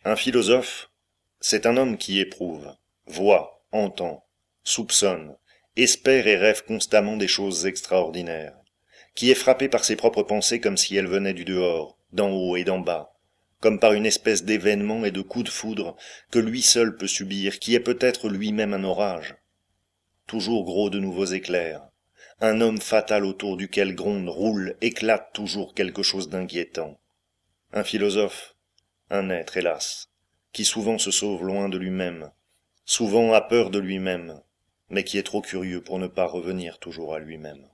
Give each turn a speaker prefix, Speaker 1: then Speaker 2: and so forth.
Speaker 1: Un philosophe, c'est un homme qui éprouve, voit, entend, soupçonne, espère et rêve constamment des choses extraordinaires, qui est frappé par ses propres pensées comme si elles venaient du dehors, d'en haut et d'en bas, comme par une espèce d'événement et de coup de foudre que lui seul peut subir, qui est peut-être lui-même un orage. Toujours gros de nouveaux éclairs, un homme fatal autour duquel gronde, roule, éclate toujours quelque chose d'inquiétant. Un philosophe, un être, hélas, qui souvent se sauve loin de lui-même, souvent a peur de lui-même, mais qui est trop curieux pour ne pas revenir toujours à lui-même.